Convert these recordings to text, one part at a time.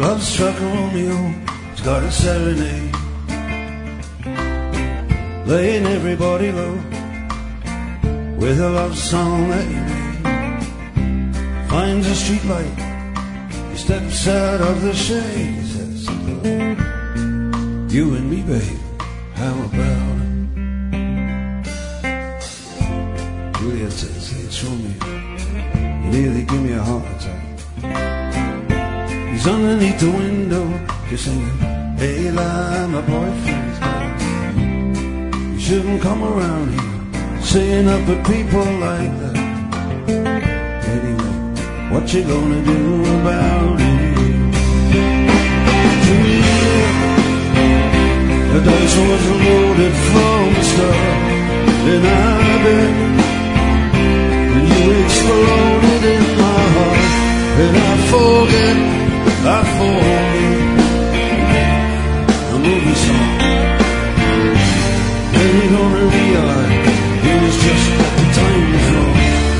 love struck a Romeo, he's got a serenade, laying everybody low with a love song that he made. Finds a street light, he steps out of the shade. He says, you and me, babe, how about it? Juliet says, hey, it's Romeo, you nearly give me a heart attack. He's underneath the window, just singing, hey, lie, my boyfriend's back. You shouldn't come around here saying up at people like that. Anyway, what you gonna do about it? The dice was loaded from the start, and I bet, and you exploded in my heart, and I forget a movie song. Then you're gonna realize it was just the time before.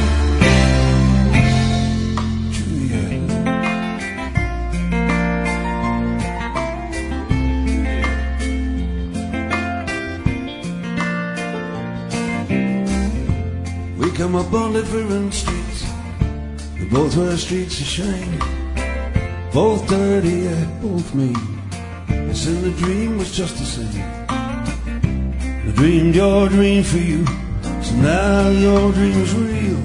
Juliet. We come up on different streets, we both were streets of shame. Both dirty, yeah, both mean. Yes, and the dream was just the same. I dreamed your dream for you, so now your dream's real.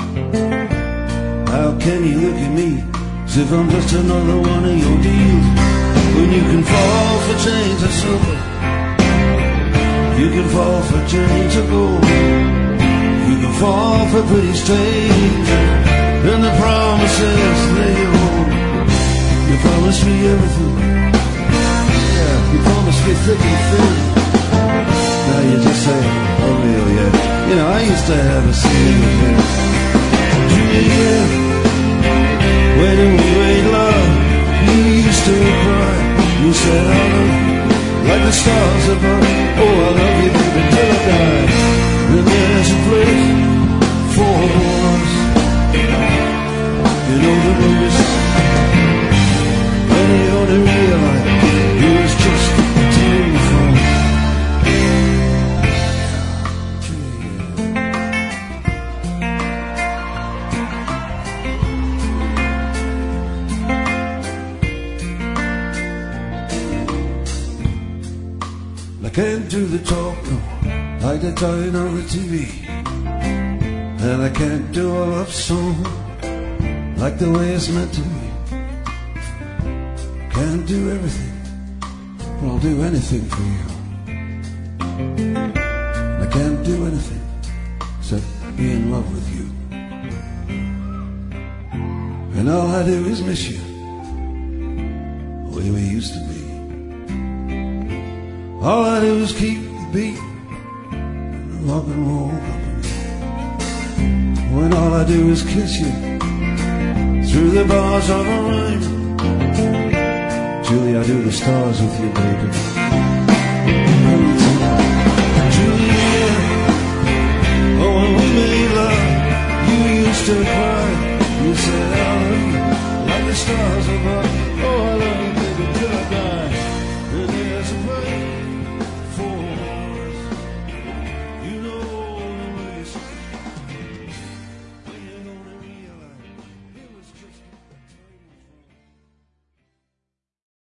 How can you look at me as if I'm just another one of your deals? When you can fall for chains of silver, you can fall for chains of gold, you can fall for pretty strangers and the promises they hold. You promised me everything, yeah, you promised me thick and thin. Now you just say, Romeo, yeah. You know, I used to have a scene with him. Julia, when we made love, you used to cry. You said, I love you, like the stars above. Oh, I love you, baby, till I die. And there's a place for us. You know the blues. When you only realize it was just the time before. I can't do the talk no, like they're talking on the TV, and I can't do a love song like the way it's meant to be. Can't do everything, but I'll do anything for you. I can't do anything except be in love with you. And all I do is miss you, the way we used to be. All I do is keep the beat in the rock and roll company. When all I do is kiss you through the bars of a rhyme. Julie, I do the stars with you, baby. Julia, oh, when we made love, you used to cry. You said, I love you, like the stars above. Oh, I